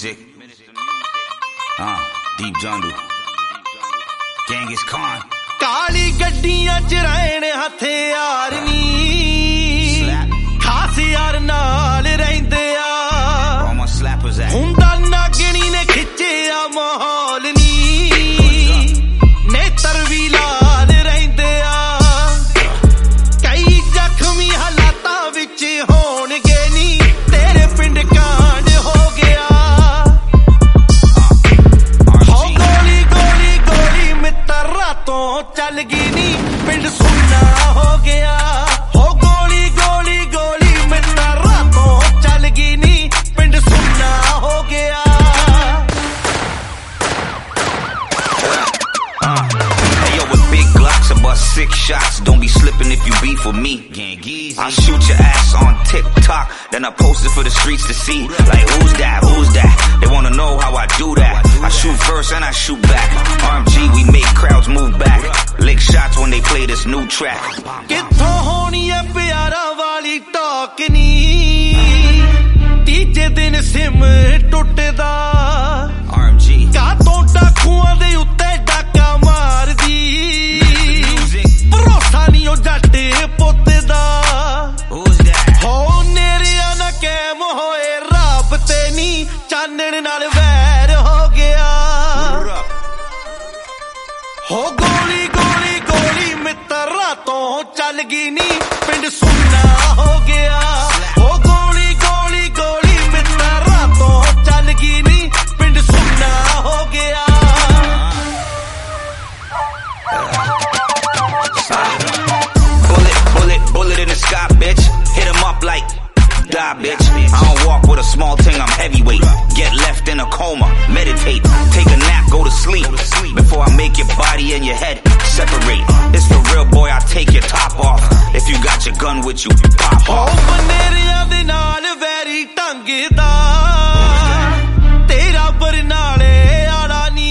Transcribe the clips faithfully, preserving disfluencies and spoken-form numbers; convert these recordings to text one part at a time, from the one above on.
music. Uh, Deep Jungle. Genghis Khan. ਕਾਲੀ ਗੱਡੀਆਂ ਚ ਰਹਿਣ ਹਥਿਆਰ ਨੀ ਖਾਸ ਯਾਰ ਨਾਲ ਰਹਿੰਦੇ ਆ ਹੁੰਦਾ ਨਾਗਣੀ ਨੇ ਖਿੱਚਿਆ ਮਾਹੌਲ ਨੀ ਨੇਤਰ ਵੀ ਲਾਲ ਰਹਿੰਦੇ ਆ ਕਈ ਜ਼ਖਮੀ ਹਾਲਾਤਾਂ ਵਿੱਚ ਹੋਣਗੇ ਨੀ ਤੇਰੇ ਪਿੰਡ ਕਾਂਡ ਹੋ ਗਿਆ ਹੋ ਗੋਲੀ ਗੋਲੀ ਗੋਲੀ ਮਿੱਤਰ ਰਾਤੋਂ ਚੱਲ ਗਈ ਨੀ ਪਿੰਡ ਸੁੰਨਾ ਹੋ ਗਿਆ ਹੋ ਗੋਲੀ ਗੋਲੀ ਗੋਲੀ ਮਿੱਤਰ ਰਾਤੋਂ ਚੱਲ ਗਈ ਨੀ ਪਿੰਡ ਸੁੰਨਾ ਹੋ ਗਿਆ Six shots, don't be slipping if you beef with me. I shoot your ass on TikTok, then I post it for the streets to see. Like who's that, who's that? They wanna know how I do that. I shoot first and I shoot back. R M G, we make crowds move back. Lick shots when they play this new track. ਕਿੱਥੋਂ ਹੋਣੀ ਐ ਪਿਆਰਾਂ ਵਾਲੀ talk ਨੀ ਤੀਜੇ ਦਿਨ sim ਟੁੱਟਦਾ R M G ਕਾਤੋਂ ਡਾਕੂਆਂ ਦੇ ਉੱਤੇ ਡਾਕਾ ਮਾਰਦੀ ਭਰੋਸਾ ਨੀ ਉਹ ਜੱਟ ਪੁੱਤ ਦਾ ਹੋ ਨੇਰਿਆਂ ਨਾ ਕੈਮ ਹੋਏ ਰੱਬ ਤੇ ਨੀ ਚਾਨਣ ਨਾਲ ਵੈਰ ਹੋ ਗਿਆ ਹੋ ਗੋਲੀ ਗੋਲੀ ਗੋਲੀ ਮਿੱਤਰ ਰਾਤੋਂ ਚੱਲ ਗਈ ਨੀ ਪਿੰਡ ਸੁੰਨਾ ਹੋ ਗਿਆ ਹੋ ਗੋਲੀ ਗੋਲੀ ਗੋਲੀ ਮਿੱਤਰ ਰਾਤੋਂ ਚੱਲ ਗਈ ਨੀ ਪਿੰਡ ਸੁੰਨਾ ਹੋ ਗਿਆ Bullet in the sky, bitch. Hit him up like, die, bitch. I don't walk with a small thing, I'm heavyweight. Get left in a coma, meditate. Take a nap, go to sleep. Before I make your body and your head separate. It's for real, boy, I take your top off. If you got your gun with you, pop off. Oh, ਬਨੇਰਿਆਂ ਦੇ ਨਾਲ very ਢੰਗਦਾ ਤੇਰਾ ਬਰਨਾਲੇ ਆਲਾ ਨੀ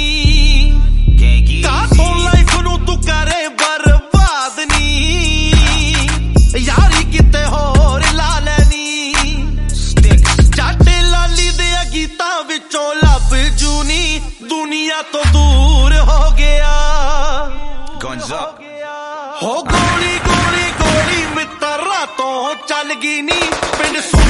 ਕਾਤੋਂ life ਨੂੰ ਤੂੰ ਕਰੇ ਬਰਬਾਦ ਨੀ ਯਾਰੀ ਕਿਤੇ ਹੋਰ ਲਾ ਲੈਣੀ ਜੱਟ ਲਾਲੀ ਦੇ ਗੀਤਾਂ ਵਿੱਚੋਂ ਲੱਭ ਜੂਨੀ ਦੁਨੀਆ ਤੋਂ ਦੂਰ ਹੋ ਗਿਆ Guns up. ਹੋ ਗੋਲੀ ਗੋਲੀ ਗੋਲੀ ਮਿੱਤਰ ਰਾਤੋਂ ਚੱਲ ਗਈ ਨੀ ਪਿੰਡ